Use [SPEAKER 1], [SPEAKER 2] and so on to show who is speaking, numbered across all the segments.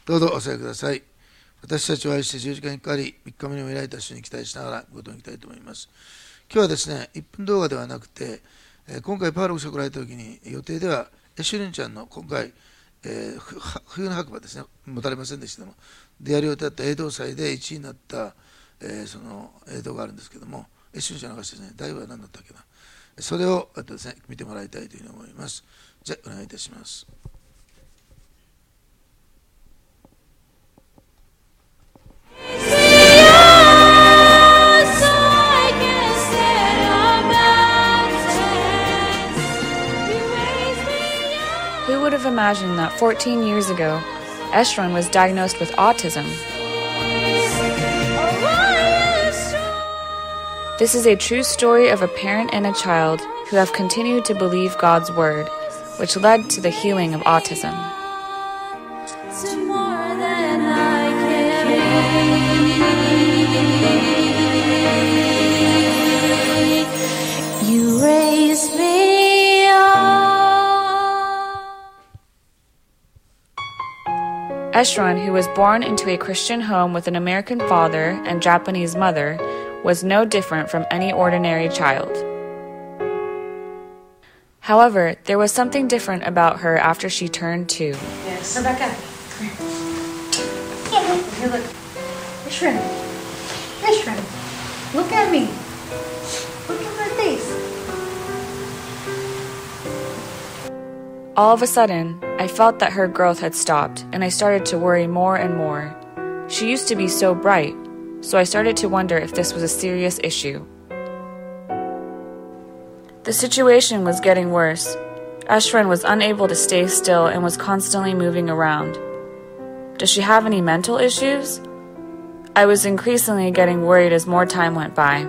[SPEAKER 1] どうぞお座りください。私たちは愛して十字架にかかり、3日目にも開いた主に期待しながらごとに行きたいと思います。今日はですね、1分動画ではなくて、今回パウロが来られた時に予定ではエシュリンちゃんの今回、冬の白馬ですね、持たれませんでしたけども、でやる予定だった映像祭で1位になった、その映像があるんですけども、エシュリンちゃんの話ですね、題は何だったっけな、それをですね、見てもらいたいというふうに思います。じゃあ、お願いいたします。
[SPEAKER 2] Who would have imagined that 14 years ago, Eshron was diagnosed with autism? This is a true story of a parent and a child who have continued to believe God's word, which led to the healing of autism.
[SPEAKER 3] You raised me up.
[SPEAKER 2] Eshron, who was born into a Christian home with an American father and Japanese mother, was no different from any ordinary child. However, there was something different about her after she turned 2.
[SPEAKER 3] Yes, Rebecca. Here, look. Eshron. Eshron. Look at me. Look at my face.
[SPEAKER 2] All of a sudden, I felt that her growth had stopped, and I started to worry more and more. She used to be so bright, so I started to wonder if this was a serious issue. The situation was getting worse. Eshron was unable to stay still and was constantly moving around. Does she have any mental issues? I was increasingly getting worried as more time went by.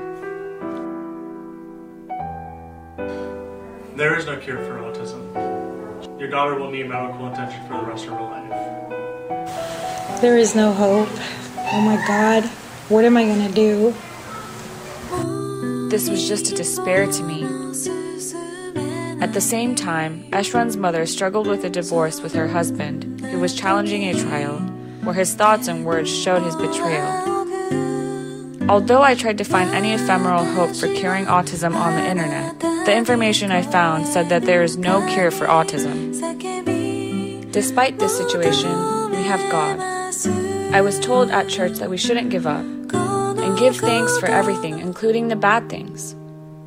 [SPEAKER 4] There is no cure for autism. Your daughter will need medical attention for the rest of her life.
[SPEAKER 5] There is no hope. Oh my God, what am I gonna do?
[SPEAKER 2] This was just a despair to me. At the same time, Eshron's mother struggled with a divorce with her husband, who was challenging a trial, where his thoughts and words showed his betrayal. Although I tried to find any ephemeral hope for curing autism on the internet, the information I found said that there is no cure for autism. Despite this situation, we have God. I was told at church that we shouldn't give up, and give thanks for everything, including the bad things.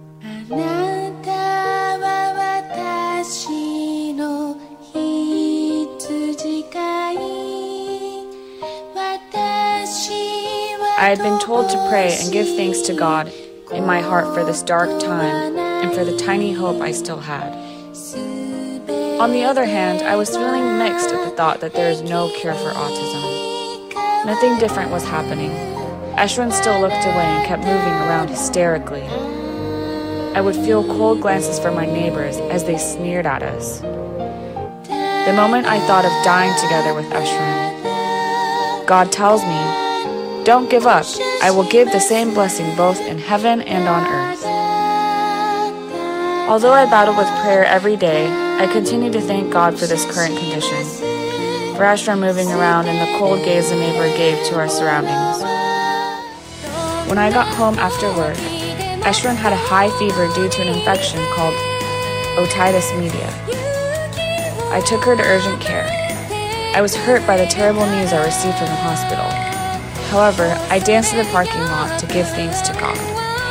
[SPEAKER 2] I had been told to pray and give thanks to God in my heart for this dark time and for the tiny hope I still had. On the other hand, I was feeling mixed at the thought that there is no cure for autism. Nothing different was happening. Eshron still looked away and kept moving around hysterically. I would feel cold glances from my neighbors as they sneered at us. The moment I thought of dying together with Eshron, God tells me, "Don't give up. I will give the same blessing both in heaven and on earth." Although I battled with prayer every day, I continue to thank God for this current condition, for Eshron moving around and the cold gaze the neighbor gave to our surroundings. When I got home after work, Eshron had a high fever due to an infection called otitis media. I took her to urgent care. I was hurt by the terrible news I received from the hospital. However, I danced in the parking lot to give thanks to God.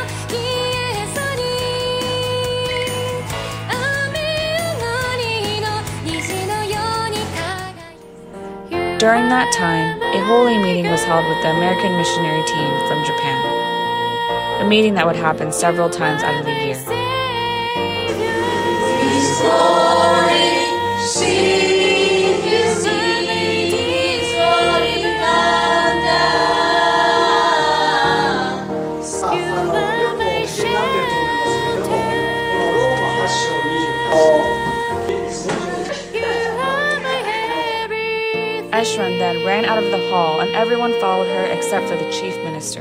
[SPEAKER 2] During that time, a holy meeting was held with the American missionary team from Japan, a meeting that would happen several times out of the year. Eshron then ran out of the hall and everyone followed her except for the chief minister.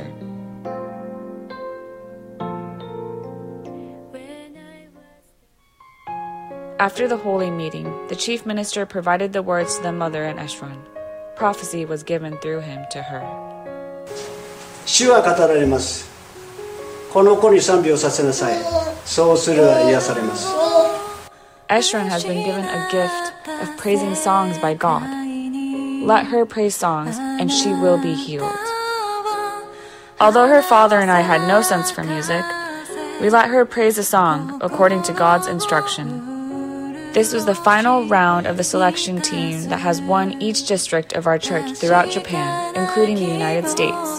[SPEAKER 2] After the holy meeting, the chief minister provided the words to the mother and Eshron. prophecy was given through him to her.
[SPEAKER 6] 主は語られます。この子に賛美をさせなさい。そうするは癒されます。
[SPEAKER 2] Eshron has been given a gift of praising songs by God. Let her praise songs, and she will be healed. Although her father and I had no sense for music, we let her praise a song according to God's instruction. This was the final round of the selection team that has won each district of our church throughout Japan, including the United States.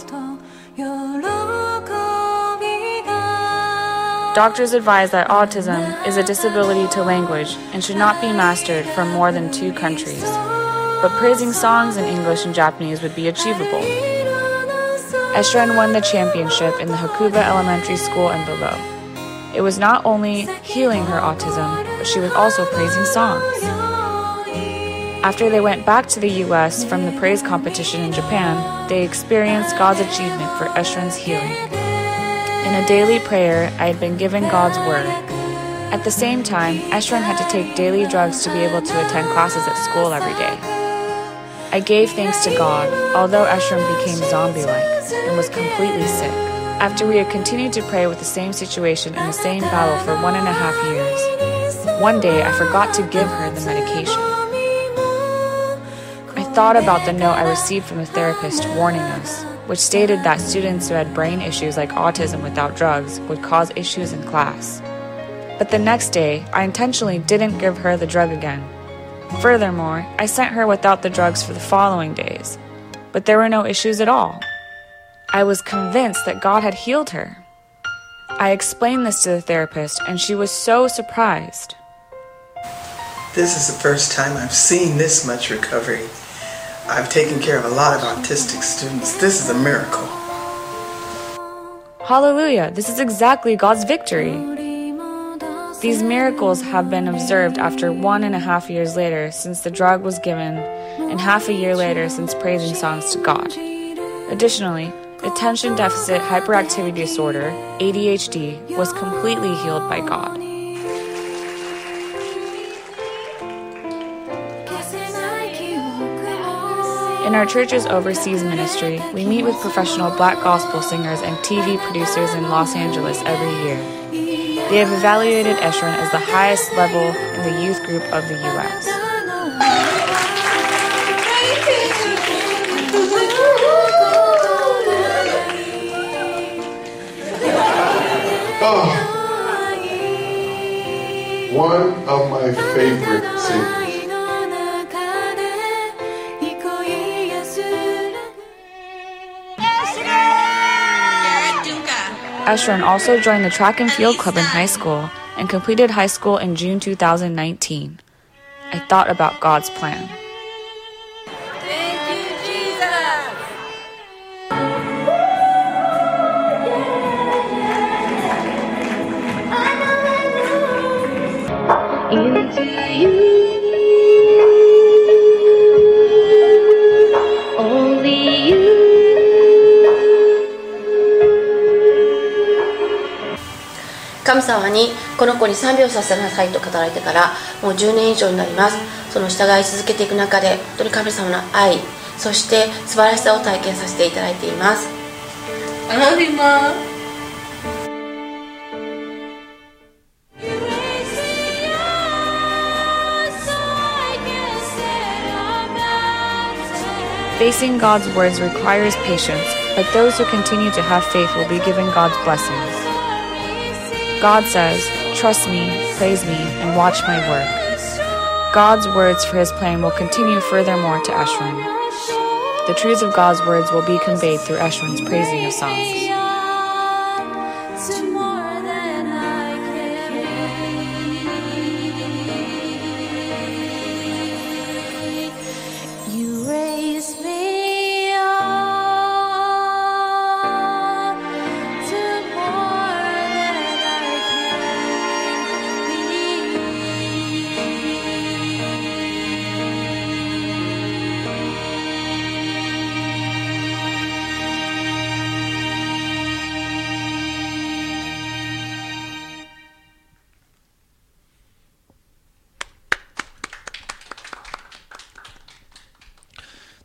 [SPEAKER 2] Doctors advise that autism is a disability to language and should not be mastered from more than 2 countries. But praising songs in English and Japanese would be achievable. Eshron won the championship in the Hakuba Elementary School and below. It was not only healing her autism, but she was also praising songs. After they went back to the US from the praise competition in Japan, they experienced God's achievement for Eshron's healing. In a daily prayer, I had been given God's word. At the same time, Eshron had to take daily drugs to be able to attend classes at school every day. I gave thanks to God, although Eshron became zombie-like and was completely sick. After we had continued to pray with the same situation and the same battle for 1.5 years, one day I forgot to give her the medication. I thought about the note I received from the therapist warning us, which stated that students who had brain issues like autism without drugs would cause issues in class. But the next day, I intentionally didn't give her the drug again. Furthermore, I sent her without the drugs for the following days, but there were no issues at all. I was convinced that God had healed her. I explained this to the therapist, and she was so surprised.
[SPEAKER 7] This is the first time I've seen this much recovery. I've taken care of a lot of autistic students. This is a miracle.
[SPEAKER 2] Hallelujah! This is exactly God's victory. These miracles have been observed after 1.5 years later since the drug was given, and half a year later since praising songs to God. Additionally, attention deficit hyperactivity disorder, ADHD, was completely healed by God. In our church's overseas ministry, we meet with professional black gospel singers and TV producers in Los Angeles every year. They have evaluated Eshron as the highest level in the youth group of the U.S.
[SPEAKER 8] Oh, one of my favorite singers.
[SPEAKER 2] Eshron also joined the track and field club in high school and completed high school in June 2019. I thought about God's plan.
[SPEAKER 3] Thank you, Jesus.
[SPEAKER 9] Into you, only you.
[SPEAKER 10] 神様にこの子に賛美をさせなさいと語られてからもう10年以上になります。その従い続けていく中で本当に神様の愛、そして素晴らしさを体験させていただいています。I love you, Mom.
[SPEAKER 2] Facing God's words requires patience, but those who continue to have faith will be given God's blessings. God says, trust me, praise me, and watch my work. God's words for his plan will continue furthermore to Eshron. The truths of God's words will be conveyed through Eshron's praising of songs.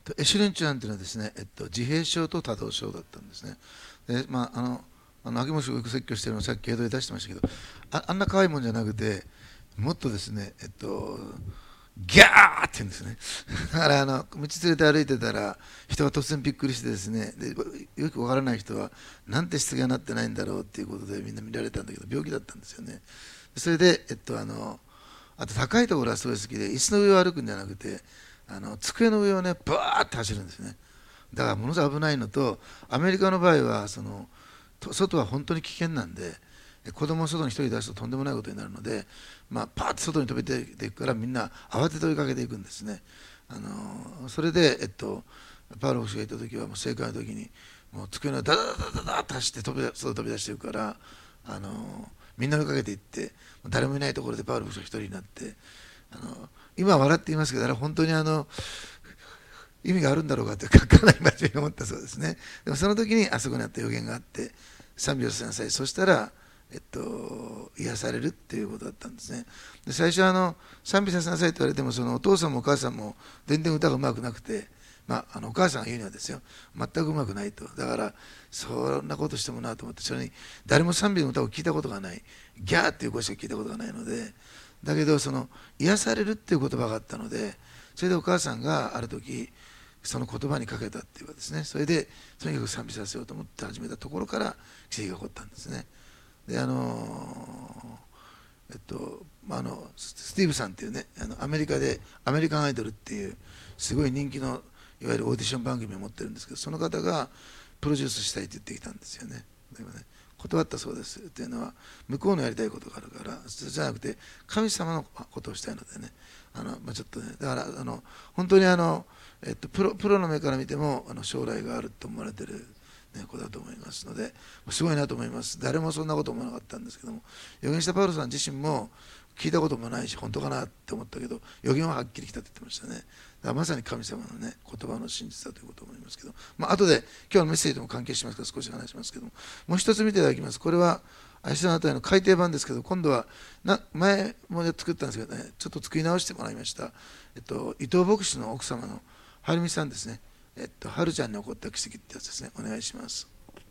[SPEAKER 1] エシュレンチュランというのはですね、自閉症と多動症だったんですね。で秋元がよく説教しているのをさっき映像で出してましたけど、あんな可愛いもんじゃなくて、もっとですね、ギャーって言うんですね。だから道連れて歩いてたら人が突然びっくりしてですね、でよくわからない人はなんてしつけがなってないんだろうっていうことでみんな見られたんだけど、病気だったんですよね。それであと高いところはすごい好きで、椅子の上を歩くんじゃなくて机の上をねバーって走るんですね。だからものすごい危ないのと、アメリカの場合は外は本当に危険なんで、子供を外に一人出すととんでもないことになるので、パーッと外に飛び出ていくからみんな慌てて追いかけていくんですね。それで、パウロ牧師がいた時はもう正解の時にもう机の上をダダダダダッと走って外飛び出していくから、みんな追いかけていって誰もいないところでパウロ牧師が一人になって、今は笑っていますけど、あれ本当に意味があるんだろうかってかなり真面目に思ったそうですね。でもその時にあそこにあった予言があって、賛美をさせなさい、そしたら癒されるっていうことだったんですね。で最初賛美させなさいと言われても、お父さんもお母さんも全然歌がうまくなくて、お母さんが言うにはですよ、全くうまくないと。だからそんなことしてもなと思って、それに誰も賛美の歌を聞いたことがない、ギャーっていう声しか聞いたことがないので、だけど癒されるっていう言葉があったので、それでお母さんがある時その言葉にかけたっていうかですね、それでとにかく賛美させようと思って始めたところから奇跡が起こったんですね。でスティーブさんっていうね、アメリカでアメリカンアイドルっていうすごい人気のいわゆるオーディション番組を持ってるんですけど、その方がプロデュースしたいって言ってきたんですよね。でもね、断ったそうです。というのは向こうのやりたいことがあるから、じゃなくて神様のことをしたいのでね、ちょっとね、だから本当にプロの目から見ても将来があると思われてる子だと思いますので、すごいなと思います。誰もそんなこと思わなかったんですけども、預言したパウロさん自身も聞いたこともないし本当かなって思ったけど、預言ははっきり来たって言ってましたね。だからまさに神様のね言葉の真実だということを思いますけど、後で今日のメッセージとも関係しますから少し話しますけども、もう一つ見ていただきます。これは明日のあたりの改訂版ですけど、今度は前も作ったんですけどね、ちょっと作り直してもらいました。伊藤牧師の奥様のはるみさんですね。はるちゃんに起こった奇跡ってやつですね。お願いします。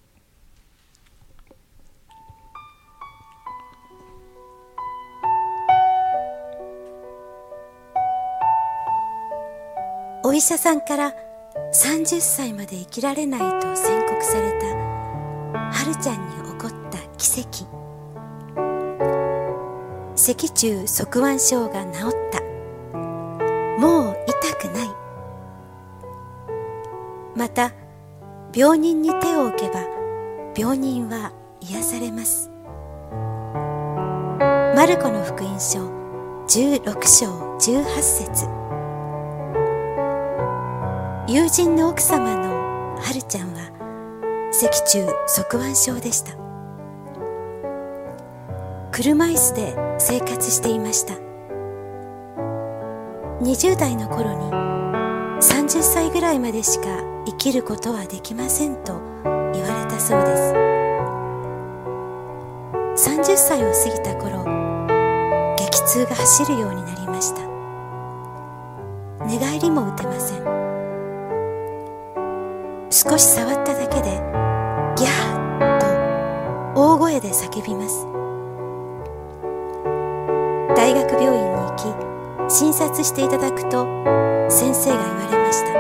[SPEAKER 11] お医者さんから30歳まで生きられないと宣告されたはるちゃんに起こった奇跡。脊柱側弯症が治った。もう痛くない。また病人に手を置けば病人は癒されます。マルコの福音書16章18節。友人の奥様のはるちゃんは脊柱側弯症でした。車椅子で生活していました。20代の頃に30歳ぐらいまでしか生きることはできませんと言われたそうです。30歳を過ぎた頃、激痛が走るようになりました。寝返りも打てません。少し触っただけでギャーと大声で叫びます。大学病院に行き診察していただくと先生が言われました。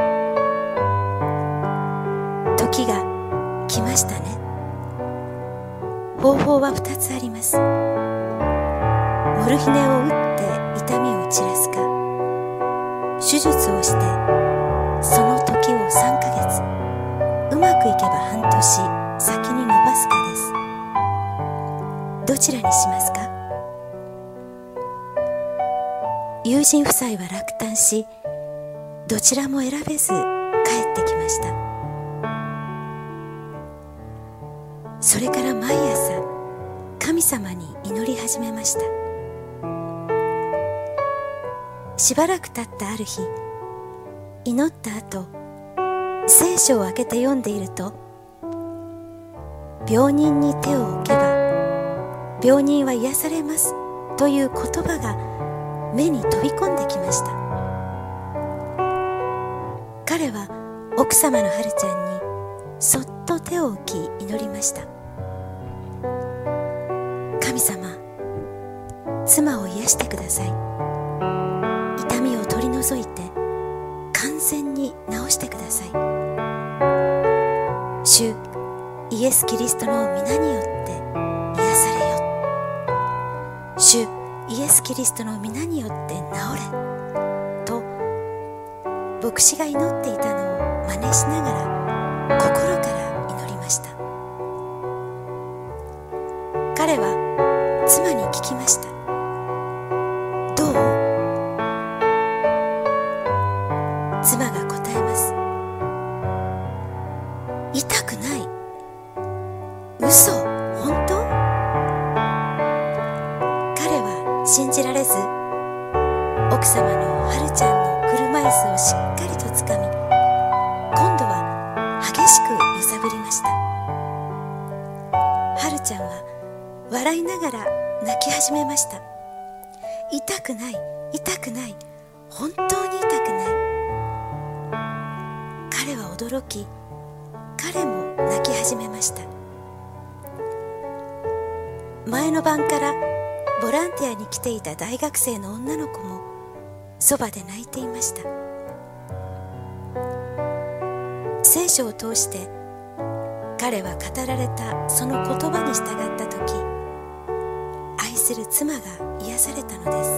[SPEAKER 11] 時が来ましたね。方法は2つあります。モルヒネを打って痛みを散らすか、手術をしてその時を3ヶ月、うまくいけば半年先に延ばすかです。どちらにしますか？友人夫妻は落胆し、どちらも選べず帰ってきました。それから毎朝神様に祈り始めました。しばらく経ったある日、祈った後、聖書を開けて読んでいると、病人に手を置けば病人は癒されますという言葉が目に飛び込んできました。彼彼は奥様のはるちゃんにそっと手を置き祈りました。神様、妻を癒してください。痛みを取り除いて完全に治してください。主イエス・キリストの皆によって癒されよ。主イエス・キリストの皆によって治れと牧師が祈っていたのを真似しながら心から祈りました。彼は妻に聞きました。どう？妻が答えます。痛くない。嘘？本当？彼は信じられず、奥様のはるちゃんの車椅子をしっかりとつかみ、今度は激しく揺さぶりました。はるちゃんは笑いながら泣き始めました。痛くない、痛くない、本当に痛くない。彼は驚き、彼も泣き始めました。前の晩からボランティアに来ていた大学生の女の子もそばで泣いていました。聖書を通して彼は語られたその言葉に従ったとき、愛する妻が癒されたのです。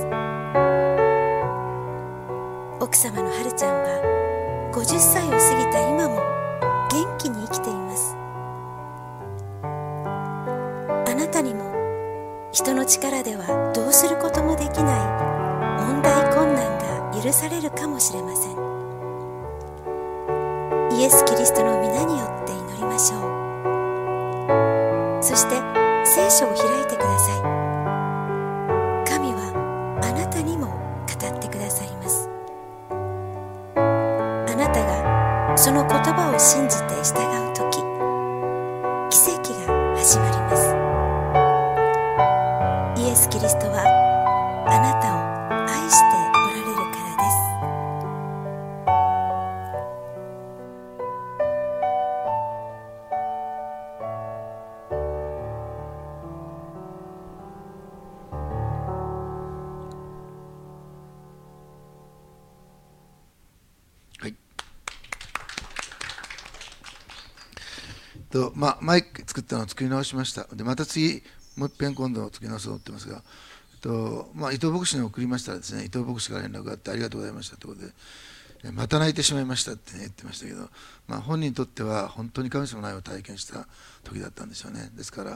[SPEAKER 11] 奥様のはるちゃんは50歳を過ぎた今も元気に生きています。あなたにも人の力ではどうすることもできない問題困難が許されるかもしれません。イエス・キリストの皆によって祈りましょう。そして聖書を開いてください。神はあなたにも語ってくださいます。あなたがその言葉を信じて従うとき、奇跡が始まります。イエス・キリストはあなたを愛しておられるからです。
[SPEAKER 1] はい。マイク作ったのを作り直しました。でまた次もう一遍今度作り直そうと思ってますが、伊藤牧師に送りましたらですね、伊藤牧師から連絡があってありがとうございましたということで、また泣いてしまいましたって、言ってましたけど、本人にとっては本当に神様の愛を体験した時だったんでしょうね。ですから、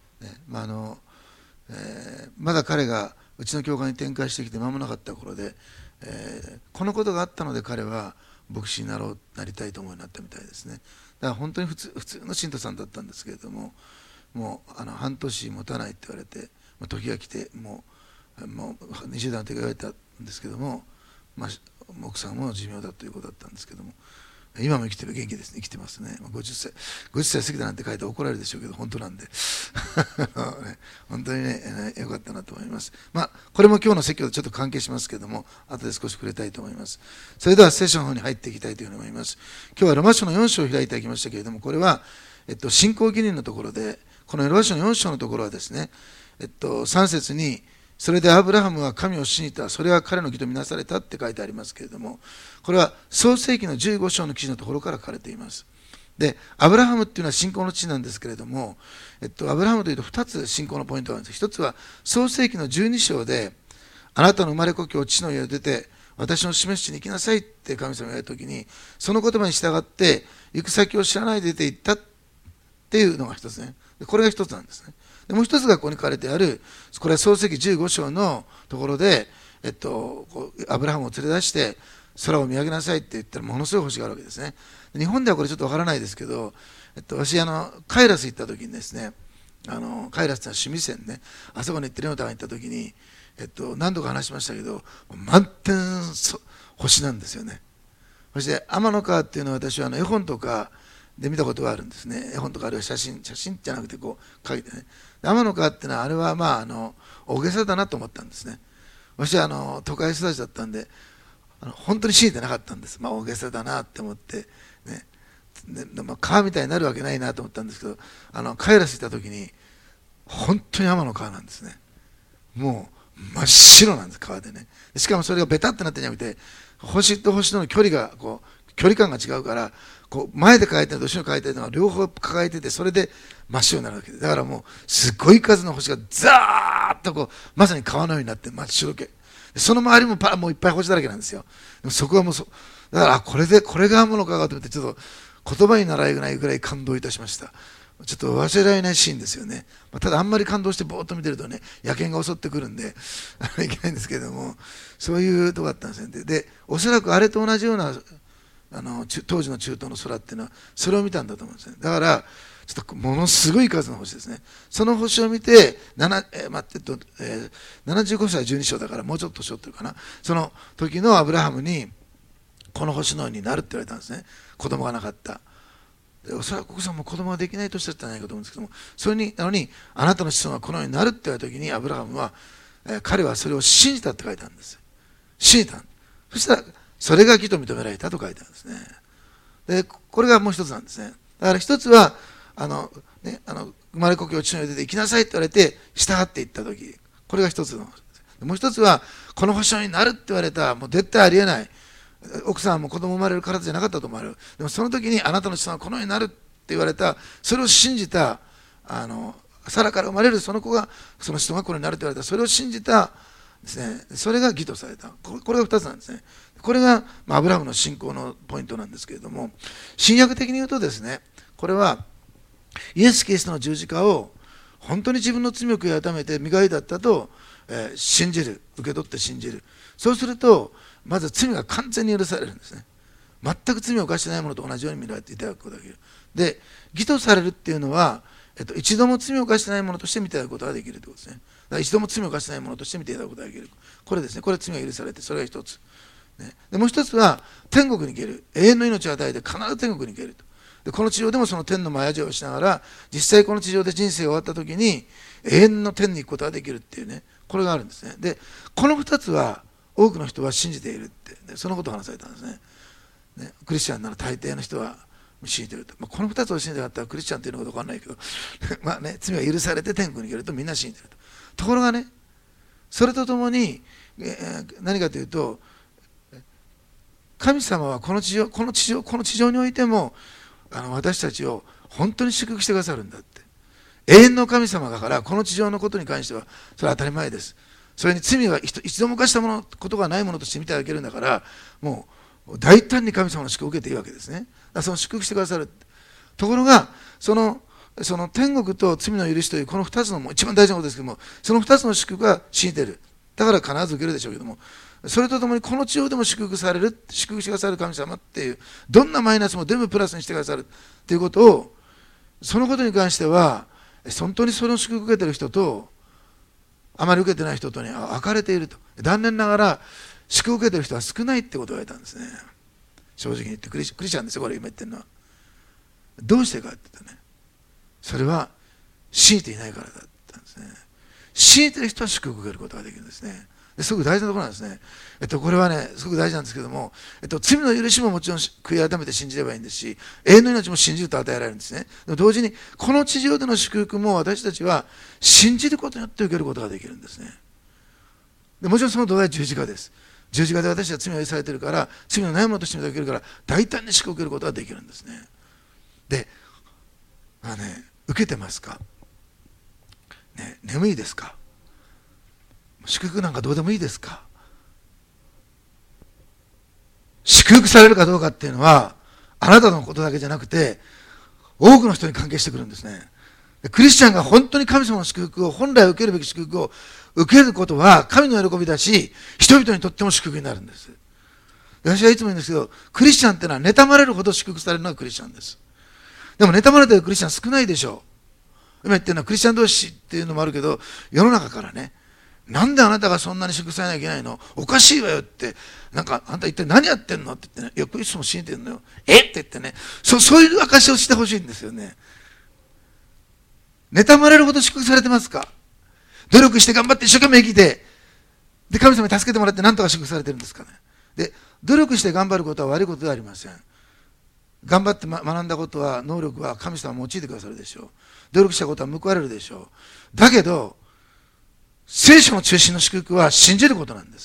[SPEAKER 1] まだ彼がうちの教会に展開してきて間もなかった頃で、このことがあったので彼は牧師になりたいと思うようになったみたいですね。だから本当に普通の信徒さんだったんですけれども、もう半年持たないって言われて、時が来てもう20代の時が言われたんですけども、奥さんも寿命だということだったんですけども、今も生きてる、元気ですね、生きてますね。50歳過ぎたなんて書いて怒られるでしょうけど本当なんで本当にね、よかったなと思います。これも今日の説教とちょっと関係しますけども、後で少し触れたいと思います。それでは聖書の方に入っていきたいというふうに思います。今日はロマ書の4章を開いていきましたけれども、これは信仰義人のところで、このロマ書の4章のところはですね、3節にそれでアブラハムは神を信じた、それは彼の義とみなされたって書いてありますけれども、これは創世記の15章の記事のところから書かれています。で、アブラハムっていうのは信仰の父なんですけれども、アブラハムというと2つ信仰のポイントがあるんです。1つは創世記の12章で、あなたの生まれ故郷父の家を出て私の示す地に行きなさいって神様が言われたときに、その言葉に従って行く先を知らないで出て行ったっていうのが一つね。これが一つなんですね。でもう一つがここに書かれてある、これは創世記15章のところで、アブラハムを連れ出して空を見上げなさいって言ったらものすごい星があるわけですね。日本ではこれちょっとわからないですけど、私カイラス行った時にですね、カイラスってのは趣味線ね、あそこに行ってレノタが行った時に、何度か話しましたけど、満点星なんですよね。そして天の川っていうのは私は絵本とかで見たことがあるんですね。絵本とかあるいは写真じゃなくてこう書いてね。天の川っていうのはあれは大げさだなと思ったんですね。私は都会育ちだったんで、 本当に信じてなかったんです。大げさだなって思ってね。川みたいになるわけないなと思ったんですけど、カイラス行った時に本当に天の川なんですね。もう真っ白なんです、川でね。しかもそれがベタってなってんじゃなくて、星と星との距離が距離感が違うから、前で描いてると後ろに描いてるのが両方抱えてて、それで真っ白になるわけで、だからもうすごい数の星がザーッとまさに川のようになって真っ白け。その周りももういっぱい星だらけなんですよ。でもそこはもうだからこれが天の川かと思って、ちょっと言葉にならないぐらい感動いたしました。ちょっと忘れられないシーンですよね。ただあんまり感動してぼーっと見てるとね、野犬が襲ってくるんでいけないんですけれども、そういうとこだったんですね。でおそらくあれと同じような当時の中東の空っていうのはそれを見たんだと思うんですね。だからちょっとものすごい数の星ですね。その星を見て75歳12章だからもうちょっと年取ってるかな。その時のアブラハムにこの星のようになるって言われたんですね。子供がなかった。おそらく奥さんも子供ができない年だったんじゃないかと思うんですけども、それになのにあなたの子孫はこのようになるって言われた時にアブラハムは、彼はそれを信じたって書いてあるんです。信じた。そしたらそれが義と認められたと書いてあるんですね。でこれがもう一つなんですね。だから一つは生まれ故郷地の上で行きなさいって言われて従っていった時、これが一つの。もう一つはこの星になるって言われた、もう絶対ありえない、奥さんも子供生まれる体じゃなかったと思われる。でもその時にあなたの子孫はこのようになるって言われた、それを信じた、サラから生まれるその子が、その人がこれになるって言われた、それを信じたですね。それが義とされた。これが2つなんですね。これが、アブラハムの信仰のポイントなんですけれども、新約的に言うとですね、これはイエス・キリストの十字架を本当に自分の罪を悔い改めて身代わりだったと、信じる、受け取って信じる。そうするとまず罪が完全に許されるんですね。全く罪を犯してないものと同じように見られていただくことができる。で、義とされるっていうのは、一度も罪を犯してないものとして見ていただくことができるということですね。だから一度も罪を犯してないものとして見ていただくことができる。これですね。これは罪が許されて、それが一つ。でもう一つは天国に行ける。永遠の命を与えて必ず天国に行けると。でこの地上でもその天の前味をしながら、実際この地上で人生が終わった時に永遠の天に行くことができるっていうね、これがあるんですね。でこの2つは多くの人は信じているって、そのことを話されたんですね。クリスチャンなら大抵の人は信じていると。この2つを信じてなかったらクリスチャンっていうのか分かんないけど罪が許されて天国に行けるとみんな信じていると。ところがね、それとともに、何かというと、神様はこの地上においても私たちを本当に祝福してくださるんだって。永遠の神様だから、この地上のことに関してはそれは当たり前です。それに罪は一度も犯したことがないものとして見てあげるんだから、もう大胆に神様の祝福を受けていいわけですね。だからその祝福してくださる。ところがその天国と罪の許しというこの2つの一番大事なことですけども、その2つの祝福が信じている。だから必ず受けるでしょうけども、それとともにこの地上でも祝福してくださる神様っていう、どんなマイナスも全部プラスにしてくださるっていうことを、そのことに関しては本当にその祝福を受けている人とあまり受けてない人とに分かれていると。残念ながら祝福を受けている人は少ないってことを言われたんですね。正直に言ってクリスチャンですよ、これ今言ってるのは。どうしてかって言ったね、それは信じていないからだったんですね。信じている人は祝福を受けることができるんですね。すごく大事なところなんですね。これはね、すごく大事なんですけども、罪の許しももちろん悔い改めて信じればいいんですし、永遠の命も信じると与えられるんですね。でも同時に、この地上での祝福も私たちは信じることによって受けることができるんですね。でもちろんその土台は十字架です。十字架で私は罪が許されているから、罪のないものとして受けるから、大胆に祝福を受けることができるんですね。で、受けてますか、眠いですか、祝福なんかどうでもいいですか。祝福されるかどうかっていうのはあなたのことだけじゃなくて多くの人に関係してくるんですね。クリスチャンが本当に神様の祝福を、本来受けるべき祝福を受けることは神の喜びだし、人々にとっても祝福になるんです。私はいつも言うんですけど、クリスチャンっていうのは妬まれるほど祝福されるのがクリスチャンです。でも妬まれてるクリスチャン少ないでしょう。今言ってるのはクリスチャン同士っていうのもあるけど、世の中からね、なんであなたがそんなに祝福されなきゃいけないの、おかしいわよって、なんかあんた一体何やってんのって言ってね、いやクリスチャンも信じてるのよ、って言ってね、そういう証をしてほしいんですよね。妬まれるほど祝福されてますか。努力して頑張って一生懸命生きて、で神様に助けてもらって何とか祝福されてるんですかね。で努力して頑張ることは悪いことではありません。頑張って学んだことは、能力は神様が用いてくださるでしょう。努力したことは報われるでしょう。だけど、聖書の中心の祝福は信じることなんです。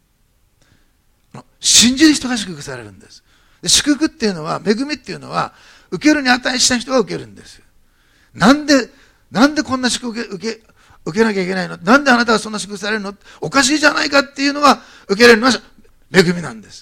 [SPEAKER 1] 信じる人が祝福されるんです。で、祝福っていうのは、恵みっていうのは、受けるに値した人が受けるんです。なんでこんな祝福受けなきゃいけないの？なんであなたはそんな祝福されるの？おかしいじゃないかっていうのが受けられるのは恵みなんです。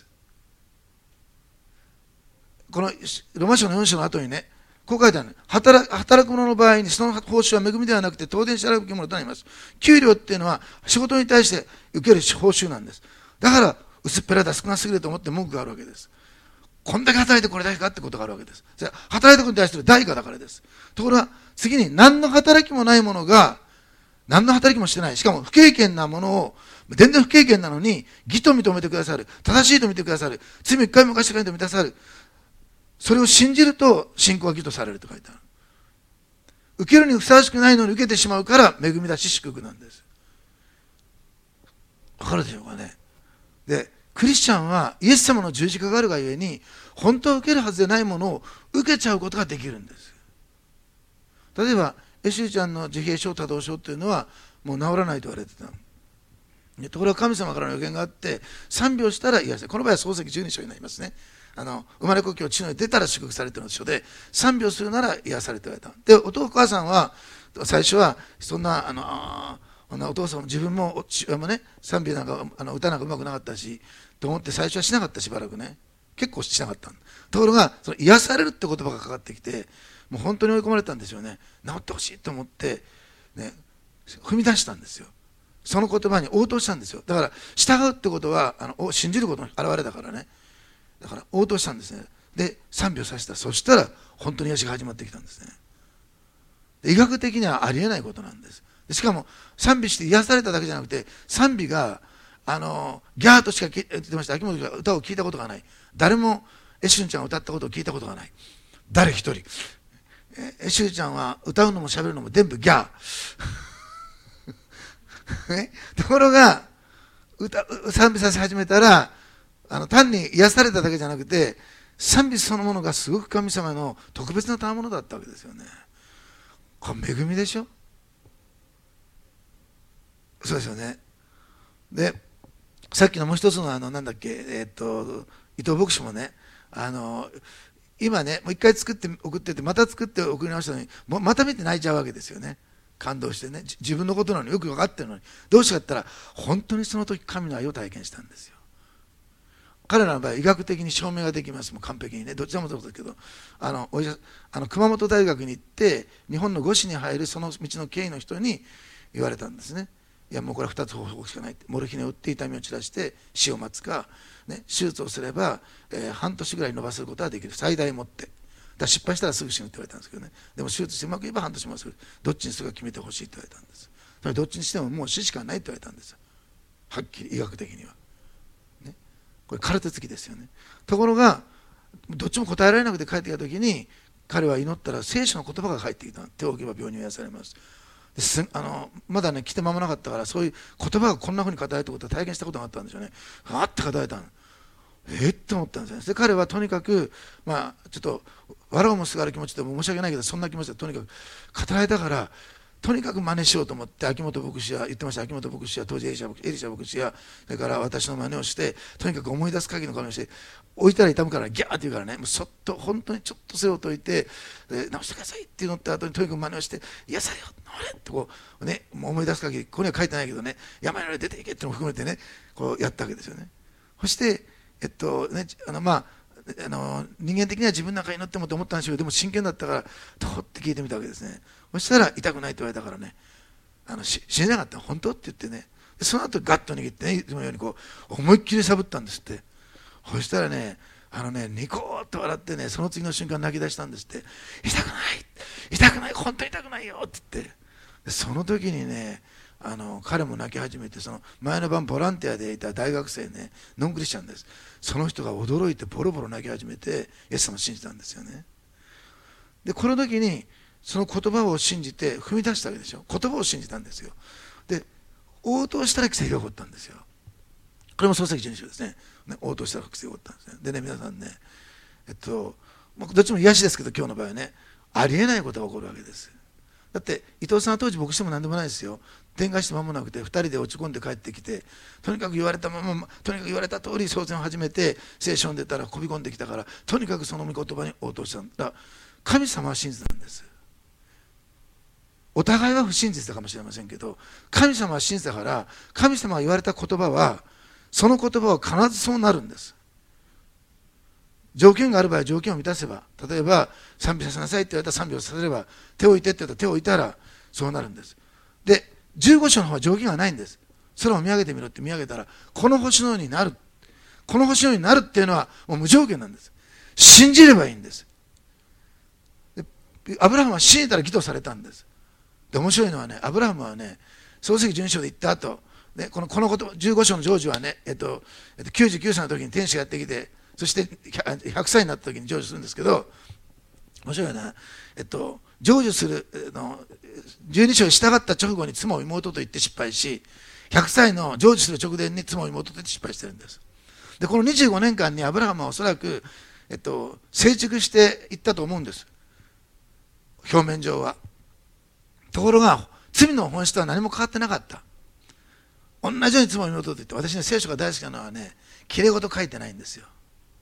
[SPEAKER 1] このロマ書の4章の後にね、こう書いてあるね。働く者の場合にその報酬は恵みではなくて当然支払うべきものとなります。給料っていうのは仕事に対して受ける報酬なんです。だから薄っぺらだ少なすぎると思って文句があるわけです。こんだけ働いてこれだけかってことがあるわけです。それは働いたことに対する代価だからです。ところが次に何の働きもないものが何の働きもしてない。しかも不経験なものを全然不経験なのに義と認めてくださる。正しいと見てくださる。罪を一回も犯してないと満たされる。それを信じると信仰は義とされると書いてある。受けるにふさわしくないのに受けてしまうから恵みだし祝福なんです。わかるでしょうかね。で、クリスチャンはイエス様の十字架があるがゆえに本当は受けるはずでないものを受けちゃうことができるんです。例えばエシュちゃんの自閉症多動症というのはもう治らないと言われてた。ところが神様からの予言があって3秒したら癒せ。この場合は創世記12章になりますね。生まれ故郷地の上に出たら祝福されているのと一緒で3秒するなら癒されて言われた。で、お母さんは最初はそんなお父さんも自分もね、3秒なんか歌なんかうまくなかったしと思って最初はしなかった。しばらくね結構しなかった。ところがその癒されるって言葉がかかってきてもう本当に追い込まれたんですよね。治ってほしいと思って、ね、踏み出したんですよ。その言葉に応答したんですよ。だから従うってことは信じることの表れだからね。だから応答したんですね。で3秒させた。そしたら本当に癒しが始まってきたんですね。医学的にはありえないことなんです。しかも賛美して癒されただけじゃなくて賛美がギャーとしか言ってました。秋元が歌を聞いたことがない。誰もエシュンちゃんが歌ったことを聞いたことがない。誰一人。エシュンちゃんは歌うのも喋るのも全部ギャー、ね、ところが賛美させ始めたら単に癒されただけじゃなくて賛美そのものがすごく神様の特別な賜物だったわけですよね。これ恵みでしょ。そうですよね。でさっきのもう一つのなんだっけ、伊藤牧師もね今ねもう一回作って送っててまた作って送り直したのにまた見て泣いちゃうわけですよね。感動してね自分のことなのによく分かってるのにどうしてかって言ったら本当にその時神の愛を体験したんですよ。彼らの場合医学的に証明ができます。もう完璧にね。どちらもそうですけど熊本大学に行って日本の5士に入るその道の経緯の人に言われたんですね。いやもうこれは2つ方法しかないって。モルヒネを打って痛みを散らして死を待つか、ね、手術をすれば、半年ぐらい伸ばすことができる。最大もって。だから失敗したらすぐ死ぬって言われたんですけどね。でも手術してうまくいけば半年もする。どっちにするか決めてほしいって言われたんです。それどっちにしてももう死しかないって言われたんですよ。はっきり医学的には。ね、これ空手つきですよね。ところがどっちも答えられなくて帰ってきた時に彼は祈ったら聖書の言葉が返ってきた。手を置けば病人を癒されます。まだね来て間もなかったからそういう言葉がこんなふうに語られたことを体験したことがあったんでしょうね。あって語られたの。って思ったんですよね。で彼はとにかくちょっと笑うもすがる気持ちでも申し訳ないけどそんな気持ちでとにかく語られたからとにかく真似しようと思って秋元牧師や言ってました。秋元牧師や当時エリシャ牧師やそれから私の真似をしてとにかく思い出す限りの顔をして置いたら痛むからギャーって言うからねもうそっと本当にちょっと背を解いて直してくださいって祈った後にとにかく真似をして癒されよってこうねもう思い出す限りここには書いてないけどね山より出ていけってのも含めてねこうやったわけですよね。そして人間的には自分なんか祈ってもと思ったんでしょうけどでも真剣だったからどうって聞いてみたわけですね。そしたら痛くないって言われたからね死ねなかった本当って言ってねその後ガッと握ってねいつものようにこう思いっきりさぶったんですって。そしたらねニコーッと笑ってねその次の瞬間泣き出したんですって。痛くない本当に痛くないよって言ってその時にね彼も泣き始めてその前の晩ボランティアでいた大学生ねノンクリスチャンです。その人が驚いてボロボロ泣き始めてイエス様を信じたんですよね。でこの時にその言葉を信じて踏み出したわけでしょ。言葉を信じたんですよ。で応答したら奇跡が起こったんですよ。これも創世記12章ですね。 ね、応答したら複製が起こったんですね。でね、皆さんね、どっちも癒しですけど、今日の場合はね、ありえないことが起こるわけです。だって伊藤さんは当時牧師でも何でもないですよ。転換して間もなくて2人で落ち込んで帰ってきて、とにかく言われたまま、とにかく言われた通り操船を始めて、聖書を読んでたら飛び込んできたから、とにかくその御言葉に応答したんだ。神様は真実なんです。お互いは不真実だかもしれませんけど、神様は真実だから、神様が言われた言葉は、その言葉は必ずそうなるんです。条件がある場合は条件を満たせば、例えば賛美させなさいって言われたら賛美をさせれば、手を置いてって言ったら手を置いたらそうなるんです。で、15章の方は条件がないんです。空を見上げてみろって見上げたら、この星のようになる。この星のようになるっていうのはもう無条件なんです。信じればいいんです。でアブラハムは信じたら義とされたんです。で、面白いのはね、アブラハムはね、創世記12章で言った後、ね、この言葉、15章の成就はね、99歳の時に天使がやってきて、そして100歳になった時に成就するんですけど、面白いな、成就するの12章に従った直後に妻を妹と言って失敗し、100歳の成就する直前に妻を妹と言って失敗してるんです。で、この25年間にアブラハムはおそらく、成熟していったと思うんです。表面上は。ところが、罪の本質は何も変わってなかった。同じように妻を妹と言って、私ね、聖書が大好きなのはね、きれい事書いてないんですよ。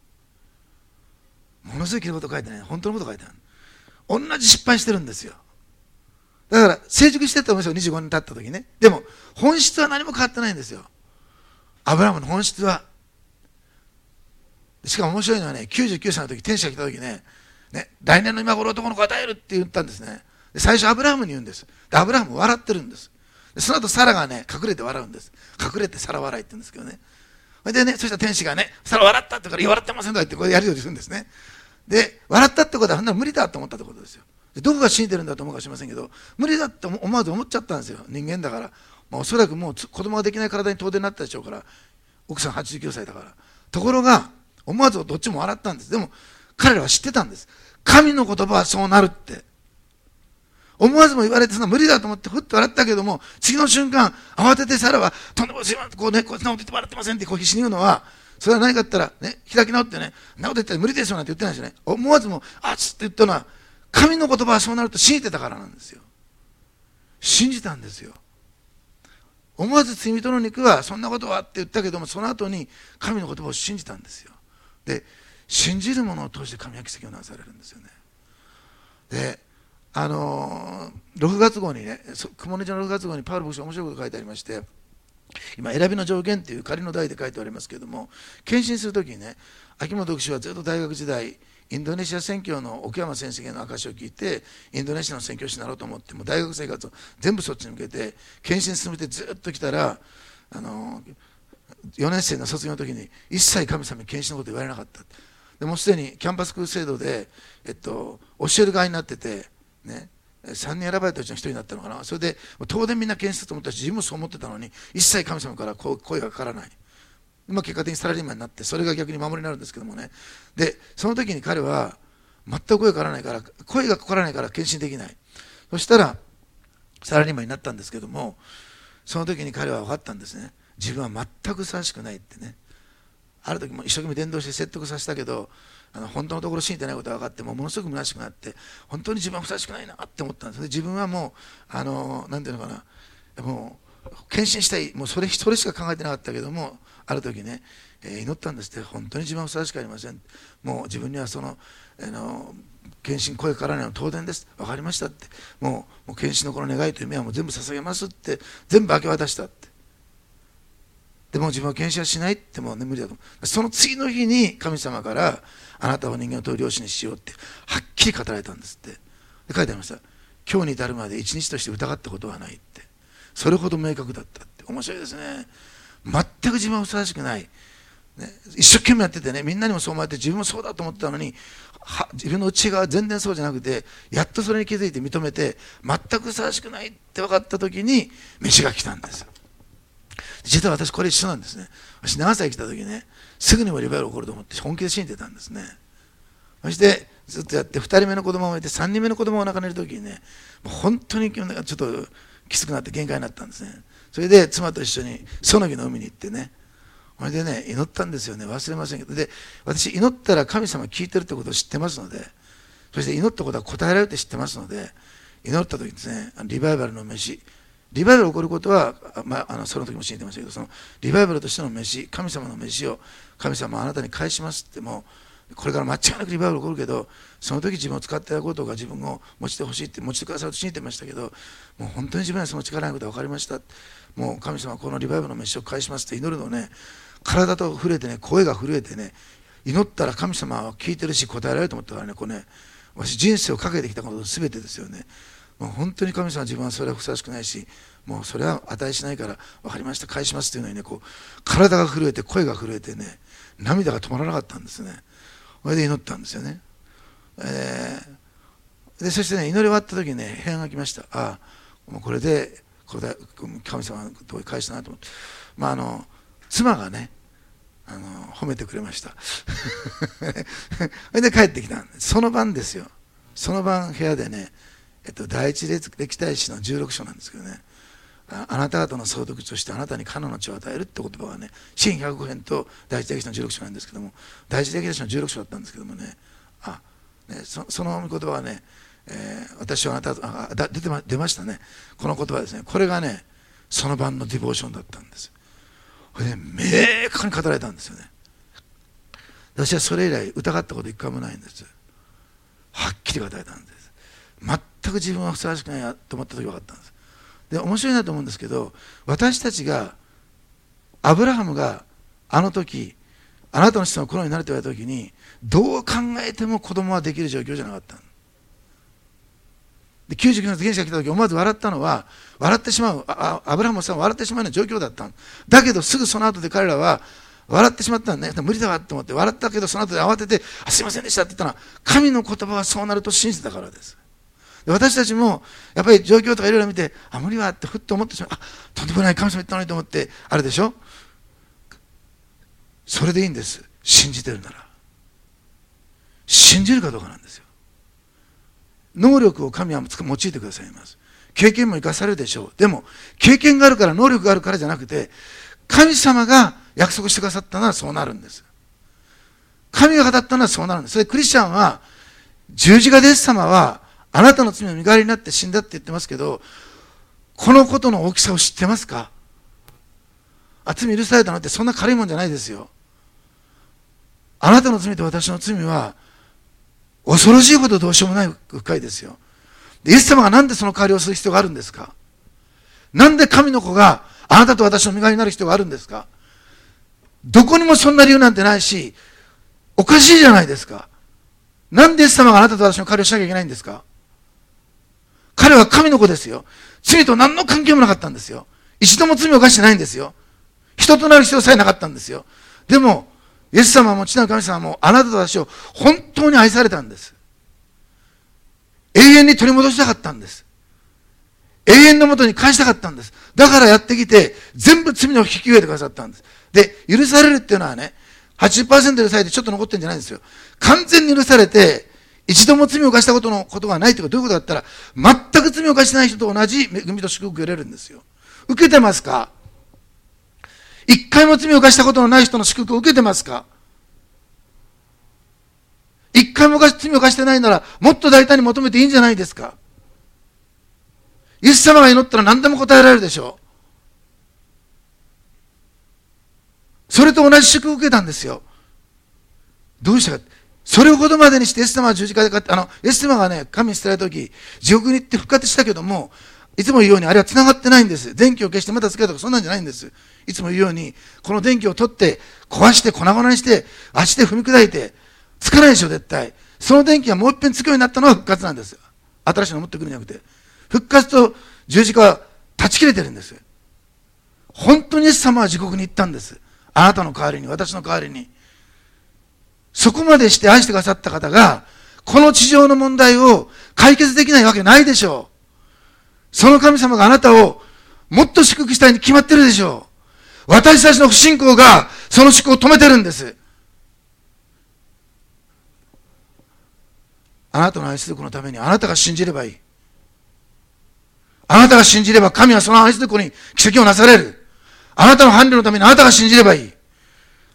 [SPEAKER 1] ものすごいきれい事書いてない。本当のこと書いてない。同じ失敗してるんですよ。だから、成熟してったと思うんですよ、25年経った時ね。でも、本質は何も変わってないんですよ。アブラハムの本質は。しかも面白いのはね、99歳の時、天使が来た時ね、来年の今頃男の子を与えるって言ったんですね。で、最初アブラハムに言うんです。で、アブラハム笑ってるんです。で、その後サラがね、隠れて笑うんです。隠れてサラ笑いって言うんですけどね。でね、そしたら天使がね、サラ笑ったって言うから、いや、笑ってませんとか言って、これやり取りするんですね。で、笑ったってことは、そんな無理だと思ったってことですよ。で、どこが信じてるんだと思うかもしれませんけど、無理だって思わず思っちゃったんですよ。人間だから。おそらくもう子供ができない体に当然になったでしょうから、奥さん89歳だから。ところが、思わずどっちも笑ったんです。でも、彼らは知ってたんです。神の言葉はそうなるって。思わずも言われて、そんな無理だと思ってふっと笑ったけども、次の瞬間、慌ててサラは、とんでもない、こうね、こいつなこと言って笑ってませんってこう必死に言うのは、それは何かって言ったら、ね、開き直ってね、なこと言ったら無理ですよなんて言ってないですよね。思わずも、あっつって言ったのは、神の言葉はそうなると信じてたからなんですよ。信じたんですよ。思わず罪人の肉はそんなことはって言ったけども、その後に神の言葉を信じたんですよ。で、信じる者を通して神は奇跡をなされるんですよね。で、6月号にね、雲の日の6月号にパウロ牧師面白いこと書いてありまして、今選びの条件っていう仮の題で書いてありますけれども、献身するときにね、秋元牧師はずっと大学時代インドネシア宣教の奥山先生の証を聞いて、インドネシアの宣教師になろうと思って、もう大学生活を全部そっちに向けて献身進めてずっと来たら、4年生の卒業の時に一切神様に献身のこと言われなかった。でもうすでにキャンパスクルセイドで、教える側になっててね、3人選ばれたうちの1人になったのかな。それで当然みんな献身だと思ったし、自分もそう思ってたのに、一切神様から声がかからない。結果的にサラリーマンになって、それが逆に守りになるんですけどもね。で、その時に彼は全く声がかからないから、声がかからないから献身できない。そしたらサラリーマンになったんですけども、その時に彼は分かったんですね。自分は全くふさわしくないってね。ある時も一生懸命伝道して説得させたけど、本当のところ信じてないことが分かってものすごく虚しくなって、本当に自分はふさわしくないなって思ったんです。で、自分はもうなんていうのかな、もう献身したい、もうそれしか考えてなかったけども、ある時ね、祈ったんですって。本当に自分はふさわしくありません。もう自分にはその献身声かからないの当然です。分かりましたって。もう献身のこの願いと夢はもう全部捧げますって全部明け渡したって。でも自分は献身はしないってもう無理だと思う。その次の日に神様からあなたを人間を問う漁師にしようってはっきり語られたんですって。で書いてありました。今日に至るまで一日として疑ったことはないって。それほど明確だったって。面白いですね。全く自分はふさわしくない、ね、一生懸命やっててね、みんなにもそう思われて自分もそうだと思ってたのに、自分の内側は全然そうじゃなくて、やっとそれに気づいて認めて、全くふさわしくないって分かった時に飯が来たんです。実は私これ一緒なんですね。私7歳来た時ね、すぐにもリバイバル起こると思って本気で信じてたんですね。そしてずっとやって2人目の子供がいて3人目の子供がお腹にいる時にね、もう本当にちょっときつくなって限界になったんですね。それで妻と一緒に園木の海に行ってね、 それでね、祈ったんですよね。忘れませんけど。で、私、祈ったら神様聞いてるってことを知ってますので、そして祈ったことは答えられるって知ってますので、祈った時にですね、リバイバルの飯、リバイバル起こることは、その時も信じてましたけど、そのリバイバルとしての飯、神様の飯を神様はあなたに返しますって、もうこれから間違いなくリバイバル起こるけど、その時自分を使っていたことが自分を持ちてほしいって、持ちてくださると信じてましたけど、もう本当に自分はその力のことが分かりました。もう神様はこのリバイバルの飯を返しますって祈るのをね、体と震えてね、声が震えてね、祈ったら神様は聞いてるし答えられると思ったからね、これね、私人生をかけてきたことの全てですよね。もう本当に神様は自分はそれはふさわしくないし、もうそれは値しないから分かりました、返しますっていうのにね、こう体が震えて声が震えてね、涙が止まらなかったんですね。それで祈ったんですよね。でそしてね、祈り終わった時にね、平安が来ました。ああ、もうこれで神様のことを返したなと思って、妻がね、褒めてくれました。それで帰ってきたんです。その晩ですよ。その晩部屋でね、第一歴代史の16章なんですけどね、あなた方の総督としてあなたにカナの地を与えるって言葉はね、新105編と第一歴史の16章なんですけども、第一歴代史の16章だったんですけどもね、その言葉はね、私はあなた出ましたね。この言葉ですね。これがね、その晩のディボーションだったんです。これね、明確に語られたんですよね。私はそれ以来疑ったこと一回もないんです。はっきり語られたんです。全く自分はふさわしくないと思った時分かったんです。で、面白いなと思うんですけど、私たちがアブラハムがあの時、あなたの子孫はこのようになると言われた時に、どう考えても子供はできる状況じゃなかった。で、99年の原始が来た時思わず笑ったのは、笑ってしまう、アブラハムさんは笑ってしまうような状況だった。だけどすぐその後で彼らは笑ってしまったんね。無理だわと思って笑ったけど、その後で慌てて、すいませんでしたって言ったのは、神の言葉はそうなると信じてたからです。で、私たちもやっぱり状況とかいろいろ見て、無理はってふっと思ってしまう。とんでもない、神様言ったのにと思って、あれでしょ。それでいいんです。信じてるなら。信じるかどうかなんですよ。能力を神は用いてくださいます。経験も生かされるでしょう。でも、経験があるから、能力があるからじゃなくて、神様が約束してくださったのはそうなるんです。神が語ったのはそうなるんです。それでクリスチャンは、十字架でイエス様は、あなたの罪の身代わりになって死んだって言ってますけど、このことの大きさを知ってますか？罪許されたのってそんな軽いもんじゃないですよ。あなたの罪と私の罪は、恐ろしいほどどうしようもない深いですよ。イエス様がなんでその代わりをする必要があるんですか？なんで神の子があなたと私の身代わりになる必要があるんですか？どこにもそんな理由なんてないし、おかしいじゃないですか。なんでイエス様があなたと私の代わりをしなきゃいけないんですか？彼は神の子ですよ。罪と何の関係もなかったんですよ。一度も罪を犯してないんですよ。人となる必要さえなかったんですよ。でも、イエス様も父なる神様もあなたと私を本当に愛されたんです。永遠に取り戻したかったんです。永遠のもとに返したかったんです。だからやってきて、全部罪を引き受けてくださったんです。で、許されるっていうのはね、80% 許されてちょっと残ってるんじゃないんですよ。完全に許されて、一度も罪を犯したことがないというか、どういうことだったら、全く罪を犯してない人と同じ恵みと祝福を受けられるんですよ。受けてますか？一回も罪を犯したことのない人の祝福を受けてますか？一回も罪を犯してないなら、もっと大胆に求めていいんじゃないですか？イエス様が祈ったら何でも答えられるでしょう。それと同じ祝福を受けたんですよ。どうしたか。それほどまでにしてイエス様は十字架でイエス様がね、神に捨てられた時、地獄に行って復活したけども、いつも言うようにあれは繋がってないんです。電気を消してまたつけたとかそんなんじゃないんです。いつも言うように、この電気を取って、壊して、粉々にして、足で踏み砕いて、つかないでしょ、絶対。その電気がもう一遍つくようになったのは復活なんです。新しいの持ってくるんじゃなくて。復活と十字架は断ち切れてるんです。本当にイエス様は地獄に行ったんです。あなたの代わりに、私の代わりに。そこまでして愛してくださった方が、この地上の問題を解決できないわけないでしょう。その神様があなたをもっと祝福したいに決まってるでしょう。私たちの不信仰がその祝福を止めてるんです。あなたの愛する子のためにあなたが信じればいい。あなたが信じれば神はその愛する子に奇跡をなされる。あなたの伴侶のためにあなたが信じればいい。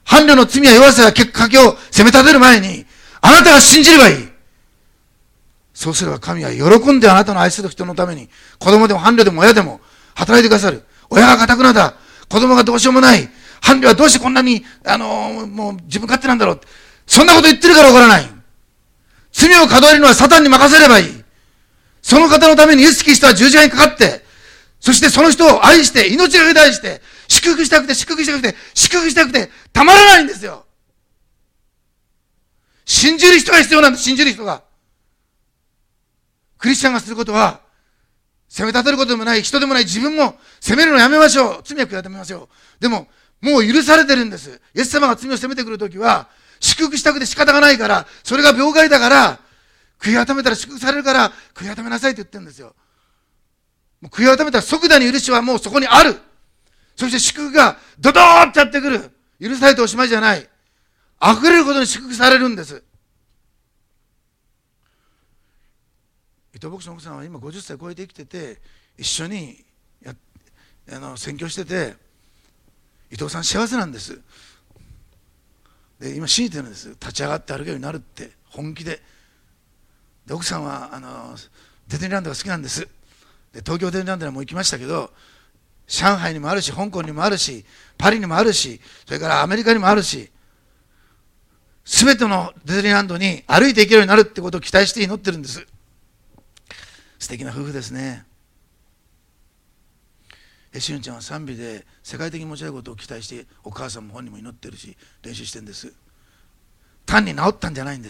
[SPEAKER 1] 伴侶の罪や弱さや賭けを責め立てる前に、あなたが信じればいい。そうすれば神は喜んであなたの愛する人のために、子供でも伴侶でも親でも働いてくださる。親が堅くなだ。子供がどうしようもない。伴侶はどうしてこんなに、もう自分勝手なんだろう。そんなこと言ってるから怒らない。罪を数えるのはサタンに任せればいい。その方のためにイエス・キリストは十字架にかかって、そしてその人を愛して、命をけ愛して、祝福したくて、祝福したくて、祝福したくて、たまらないんですよ。信じる人が必要なんです、信じる人が。クリスチャンがすることは、責め立てることでもない、人でもない、自分も責めるのやめましょう。罪は悔やめましょう。でも、もう許されてるんです。イエス様が罪を責めてくるときは、祝福したくて仕方がないから、それが病害だから、悔い改めたら祝福されるから、悔い改めなさいって言ってるんですよ。もう悔い改めたら即座に許しはもうそこにある。そして祝福がドドーッとやってくる。許されておしまいじゃない。溢れることに祝福されるんです。伊藤牧師の奥さんは今50歳超えて生きてて、一緒に宣教してて、伊藤さん幸せなんです。で今信じてるんです。立ち上がって歩けるようになるって本気で。で奥さんはディズニーランドが好きなんです。で東京ディズニーランドにも行きましたけど、上海にもあるし、香港にもあるし、パリにもあるし、それからアメリカにもあるし、すべてのディズニーランドに歩いていけるようになるってことを期待して祈ってるんです。素敵な夫婦ですね。しゅんちゃんは賛美で世界的に持ち上げることを期待して、お母さんも本人も祈ってるし練習してるんです。単に治ったんじゃないんです。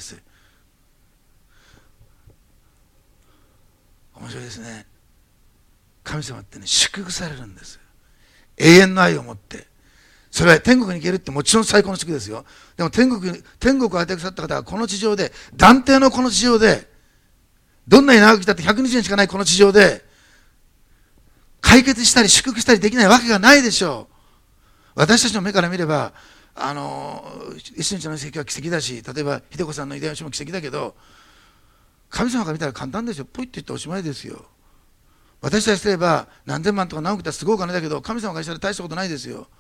[SPEAKER 1] 面白いですね。神様ってね、祝福されるんです。永遠の愛を持って。それは天国に行けるってもちろん最高の祝福ですよ。でも天国を与えてくださった方はこの地上で、断定のこの地上で、どんなに長く来たって120年しかないこの地上で解決したり祝福したりできないわけがないでしょう。私たちの目から見れば一瞬の奇跡は奇跡だし、例えば秀子さんの遺伝子も奇跡だけど、神様から見たら簡単ですよ。ポイッと言っておしまいですよ。私たちすれば何千万とか何億だすごいお金だけど、神様がしたら大したことないですよ。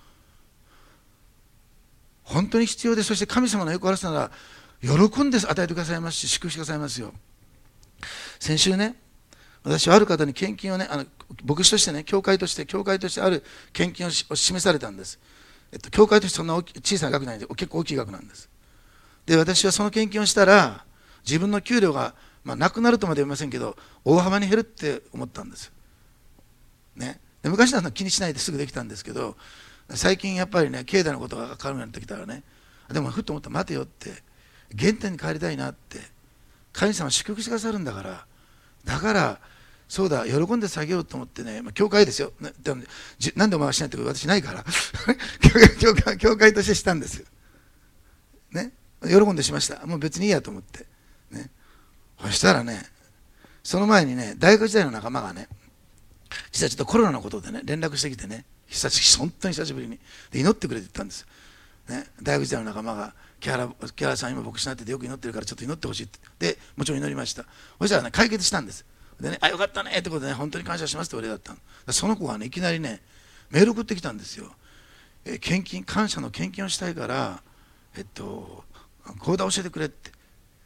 [SPEAKER 1] 本当に必要で、そして神様のよくあらせなら喜んで与えてくださいますし、祝福してくださいますよ。先週ね、私はある方に献金をね、牧師としてね、教会としてある献金を示されたんです。教会としてそんな小さな額ないんで、結構大きい額なんです。で、私はその献金をしたら、自分の給料が、なくなるとまでは言いませんけど、大幅に減るって思ったんです。ね、で昔は気にしないですぐできたんですけど、最近やっぱりね、経済のことが変わるようになってきたらね、でもふっと思ったら、待てよって、原点に帰りたいなって、神様は祝福してくださるんだから、だからそうだ、喜んで下げようと思ってね、教会ですよ、なんでお前はしないって私ないから教会としてしたんですよ、ね、喜んでしました。もう別にいいやと思って、ね、そしたらね、その前にね、大学時代の仲間がね、実はちょっとコロナのことでね、連絡してきてね、本当に久しぶりにで祈ってくれて言ったんです、ね、大学時代の仲間が、木原さん今牧師になっててよく祈ってるからちょっと祈ってほしいって。で、もちろん祈りました。そしたらね、解決したんです。でね、よかったねってことでね、本当に感謝しますって俺だったの。その子がね、いきなりね、メール送ってきたんですよ。感謝の献金をしたいから、講座教えてくれって。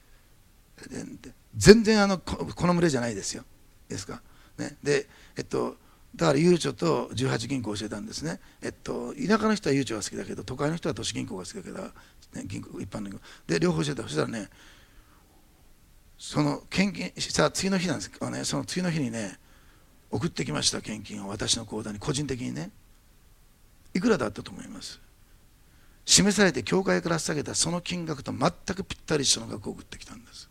[SPEAKER 1] 全然この群れじゃないですよ。ですか。ね、で、だからゆうちょと18銀行を教えたんですね。田舎の人はゆうちょが好きだけど、都会の人は都市銀行が好きだけど、ね、銀行一般の銀行で両方教えた。そしたらね、その献金さあ次の日なんですけどね、その次の日にね、送ってきました。献金を私の口座に個人的にね。いくらだったと思います？示されて教会から下げたその金額と全くぴったり一緒の額を送ってきたんです。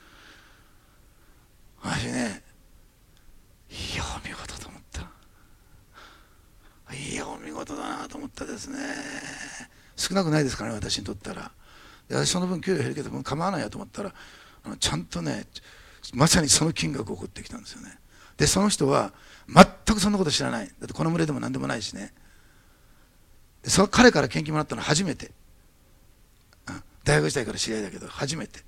[SPEAKER 1] 私ね、いやお見事と思った。いやお見事だなと思ったですね。少なくないですからね、私にとったら。私その分給料減るけども構わないやと思ったら、ちゃんとね、まさにその金額を送ってきたんですよね。でその人は全くそんなこと知らない。だってこの群れでも何でもないしね。でその彼から献金もらったのは初めて。大学時代から知り合いだけど初めて。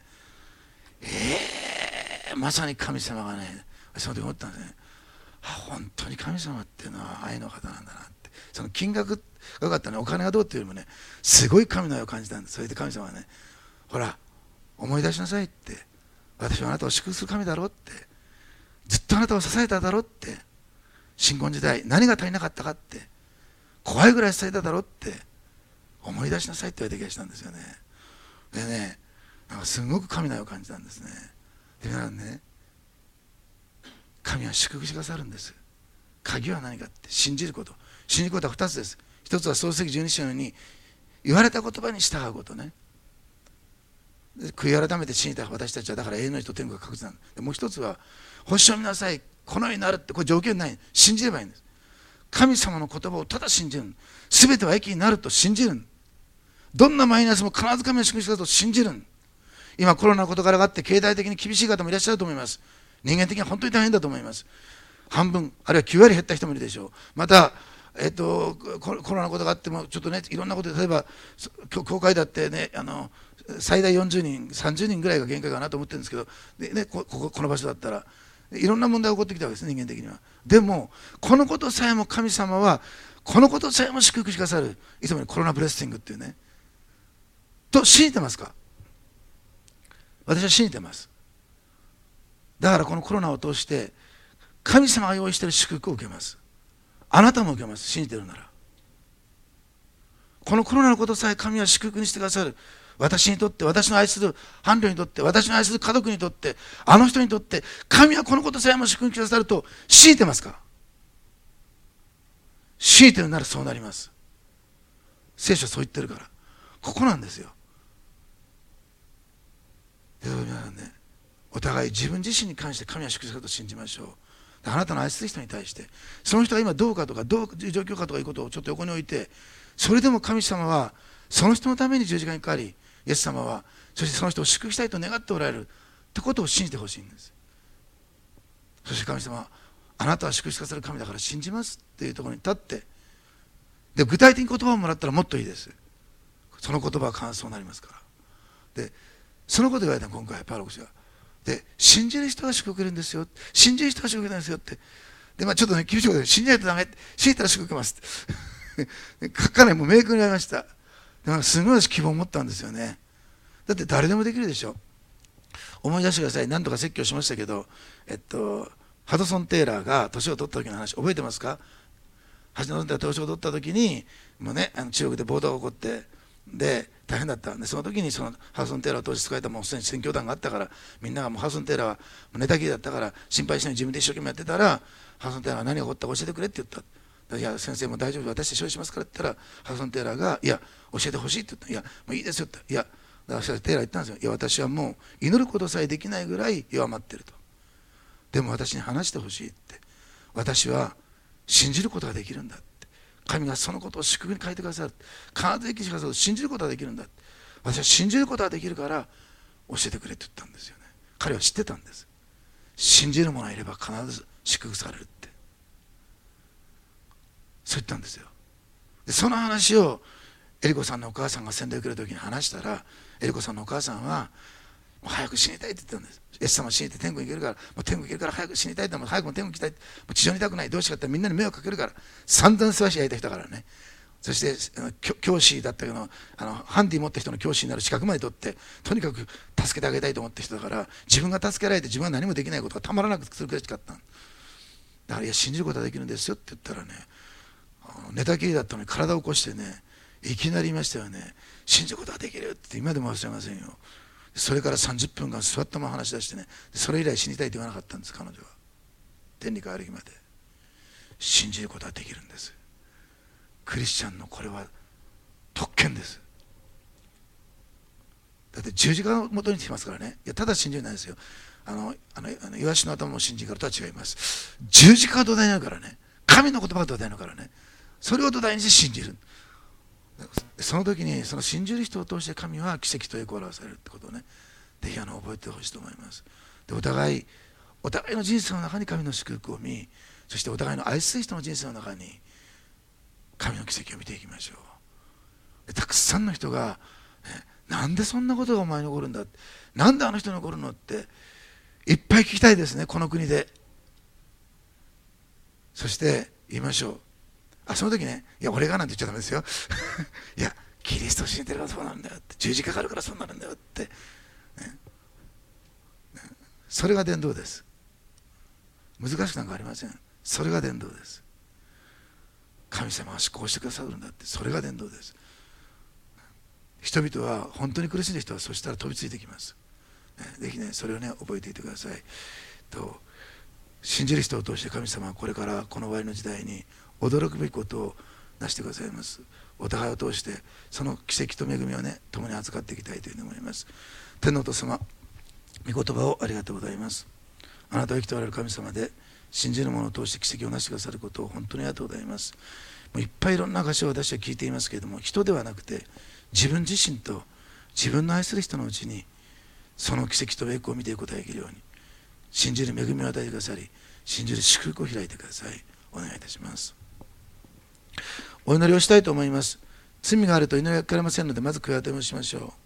[SPEAKER 1] まさに神様がね、その時思ったんですね。本当に神様っていうのは愛の方なんだなって。 、その金額が良かったね、お金がどうっていうよりもね、すごい神の愛を感じたんです。それで神様はね、ほら思い出しなさいって、私はあなたを祝福する神だろうって、ずっとあなたを支えただろうって、新婚時代何が足りなかったかって怖いぐらい支えただろうって思い出しなさいって言われた気がしたんですよね。でね、なんかすごく神の愛を感じたんですね。で皆さんね、神は祝福してくださるんです。鍵は何かって、信じること。信じることは2つです。1つは創世記12章のように言われた言葉に従うことね。悔い改めて信じた私たちはだから永遠の人天国が確実なんだ。もう1つは星を見なさい、このようになるって、これ条件ない、信じればいいんです。神様の言葉をただ信じる。全ては益になると信じる。どんなマイナスも必ず神の祝福してくださると信じる。今コロナの事柄があって経済的に厳しい方もいらっしゃると思います。人間的には本当に大変だと思います。半分あるいは9割減った人もいるでしょう。また、コロナのことがあってもちょっとね、いろんなことで、例えば教会だってね、最大40人30人ぐらいが限界かなと思ってるんですけど、でね、この場所だったらいろんな問題が起こってきたわけです、人間的には。でもこのことさえも神様は、このことさえも祝福してくださる、いつもコロナブレッシングっていうね、と信じてますか？私は信じてます。だからこのコロナを通して神様が用意している祝福を受けます。あなたも受けます、信じてるなら。このコロナのことさえ神は祝福にしてくださる。私にとって、私の愛する伴侶にとって、私の愛する家族にとって、あの人にとって、神はこのことさえも祝福にしてくださると信じてますか？信じてるならそうなります。聖書はそう言ってるから。ここなんですよ。で皆さんね、お互い自分自身に関して神は祝福すると信じましょう。あなたの愛する人に対して、その人が今どうかとかどういう状況かとかいうことをちょっと横に置いて、それでも神様はその人のために十字架にかかり、イエス様はそしてその人を祝福したいと願っておられるってことを信じてほしいんです。そして神様は、あなたは祝福してくださる神だから信じますっていうところに立って、で具体的に言葉をもらったらもっといいです。その言葉は必ずそうなりますから。でそのことを言われた今回パウロ牧師が、で信じる人が祝福受けるんですよ、信じる人が祝福受けるんですよって、でちょっとね厳しいことで、信じないとダメ、信じたら祝福受けますって書かない、もう明確に言われました。ですごい希望を持ったんですよね。だって誰でもできるでしょ。思い出してください。何度か説教しましたけど、ハドソン・テイラーが年を取った時の話覚えてますか？ハドソン・テイラーが年を取った時にもうね、中国で暴動が起こって、で大変だったんで、その時にそのハドソン・テイラーを当時使えたもうすでに選挙団があったから、みんながもうハドソン・テイラーは寝たきりだったから心配しないで自分で一生懸命やってたら、ハドソン・テイラーが何が起こったか教えてくれって言った。いや先生も大丈夫、私で処理しますからって言ったら、ハドソン・テイラーがいや教えてほしいって言った。いやもういいですよって。いやだからテイラー言ったんですよ。いや私はもう祈ることさえできないぐらい弱まってると。でも私に話してほしいって。私は信じることができるんだって。神がそのことを祝福に変えてくださる。必ず生きてくださる。信じることができるんだって。私は信じることができるから教えてくれって言ったんですよね。彼は知ってたんです。信じる者がいれば必ず祝福されるって。そう言ったんですよ。でその話をエリコさんのお母さんが洗礼を受ける時に話したら、エリコさんのお母さんはもう早く死にたいって言ってたんです。イエス様死にて天国に行けるから、もう天国行けるから早く死にたいって、もう早くも天国行きたいって、もう地上にいたくない、どうしようかってみんなに迷惑かけるから、散々世話し焼いた人だからね。そして教師だったけど、ハンディ持った人の教師になる資格まで取って、とにかく助けてあげたいと思った人だから、自分が助けられて自分は何もできないことがたまらなくするくらいしかった。だからいや信じることができるんですよって言ったらね、寝たきりだったのに体を起こしてね、いきなり言いましたよね。信じることができるって今でも忘れませんよ。それから30分間座ったまま話し出してね、それ以来死にたいと言わなかったんです。彼女は天に帰る日まで信じることができるんです。クリスチャンのこれは特権です。だって十字架を元にしてますからね。いやただ信じるないですよ。イワシの頭も信じるからとは違います。十字架が土台になるからね。神の言葉が土台になるからね。それを土台にして信じる。その時にその信じる人を通して神は奇跡と栄光を表されるってことをね、ぜひ覚えてほしいと思います。でお互いの人生の中に神の祝福を見、そしてお互いの愛する人の人生の中に神の奇跡を見ていきましょう。でたくさんの人が、なんでそんなことがお前に起こるんだ、なんであの人に起こるのっていっぱい聞きたいですね、この国で。そして言いましょう。 その時ね、いや俺がなんて言っちゃダメですよいやキリストを信じてるからそうなんだよって、十字架があるからそうなるんだよって、ね、それが伝道です。難しくなんかありません。それが伝道です。神様はこうしてくださるんだって、それが伝道です。人々は本当に苦しんでる人はそしたら飛びついてきます。ぜひねそれをね覚えていてください。信じる人を通して神様はこれからこの終わりの時代に驚くべきことをなしてくださいます。お互いを通してその奇跡と恵みをね共に預かっていきたいというふうに思います。天のお父様、御言葉をありがとうございます。あなたは生きておられる神様で、信じる者を通して奇跡をなしてくださることを本当にありがとうございます。もういっぱいいろんな証を私は聞いていますけれども、人ではなくて自分自身と自分の愛する人のうちにその奇跡と栄光を見ていくことができるように、信じる恵みを与えてくださり、信じる祝福を開いてください。お願いいたします。お祈りをしたいと思います。罪があると祈りがかかれませんので、まず悔い改めをしましょう。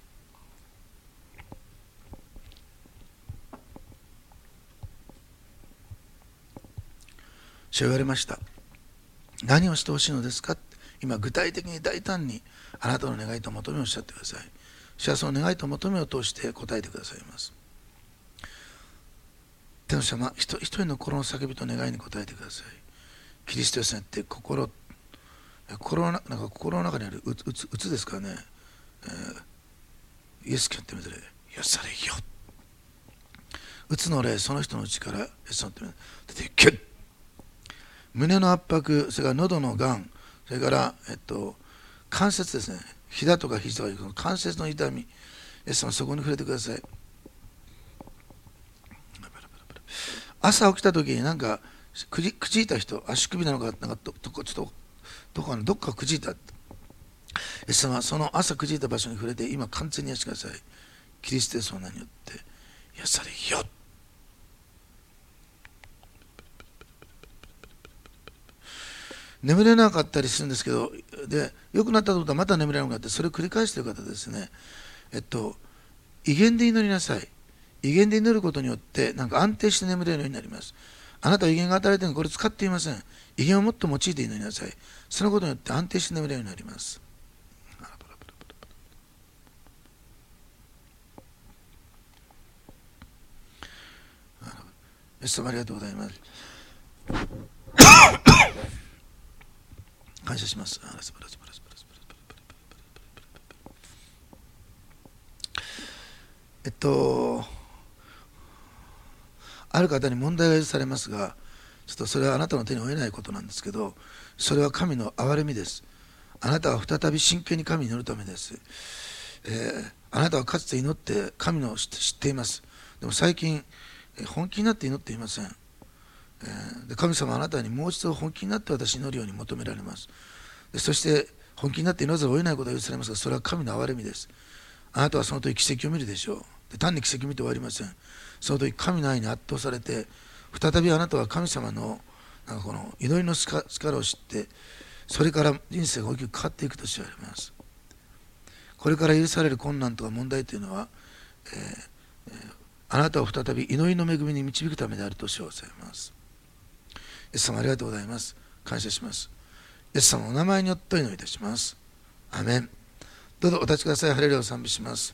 [SPEAKER 1] 主は言われました。何をしてほしいのですか。今具体的に大胆にあなたの願いと求めをおっしゃってください。主はその願いと求めを通して答えてくださいます。天の様、一人の心の叫びと願いに応えてください。キリストを背負って心の中にあるうつですからね、イエスキャンってみたら癒されよ。うつの霊、その人のうちからイエスの手出てキュッ。胸の圧迫、それから喉のがん、それから関節ですね、膝とか肘とか関節の痛み、イエス様そこに触れてください。朝起きた時になんかくじいた人、足首なのかなんかどっかくじいた。イエス様その朝くじいた場所に触れて今完全に癒してください。キリストイエスの名によって癒されよ。眠れなかったりするんですけど、で良くなったと思ったらまた眠れなくなって、それを繰り返している方ですね。威厳で祈りなさい。威厳で祈ることによってなんか安定して眠れるようになります。あなたは威厳が与えられているのこれ使っていません。威厳をもっと用いて祈りなさい。そのことによって安定して眠れるようになります。イエス様ありがとうございます。感謝します。ある方に問題が許されますが、ちょっとそれはあなたの手に負えないことなんですけど、それは神の憐れみです。あなたは再び真剣に神に祈るためです。あなたはかつて祈って神の知っています。でも最近本気になって祈っていません。で神様はあなたにもう一度本気になって私に祈るように求められます。でそして本気になって祈らざるを得ないことが許されますが、それは神の憐れみです。あなたはその時奇跡を見るでしょう。で単に奇跡を見て終わりません。その時神の愛に圧倒されて、再びあなたは神様のなんかこの祈りの力を知って、それから人生が大きく変わっていくと知られます。これから許される困難とか問題というのは、あなたを再び祈りの恵みに導くためであると知らされます。イエス様ありがとうございます。感謝します。イエス様のお名前によってお祈りいたします。アーメン。どうぞお立ちください。ハレルヤを賛美します。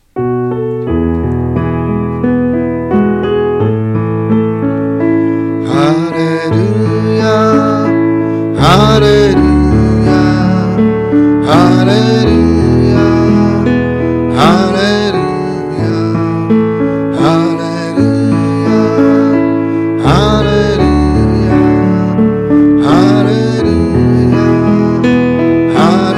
[SPEAKER 1] ハレルヤハレルヤハレルヤハレルヤハレルヤハレルヤハレルヤハ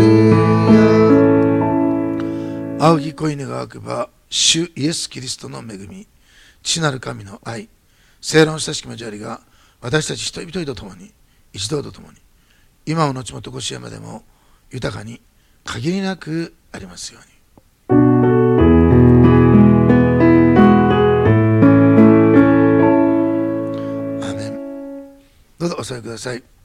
[SPEAKER 1] レルヤ。青き子犬が開けば、主イエス・キリストの恵み、父なる神の愛、聖霊の親しき交わりが私たち一人一人と共に、一同と共に、今も後もとこしえまでも豊かに限りなくありますように。アーメン。どうぞお座りください。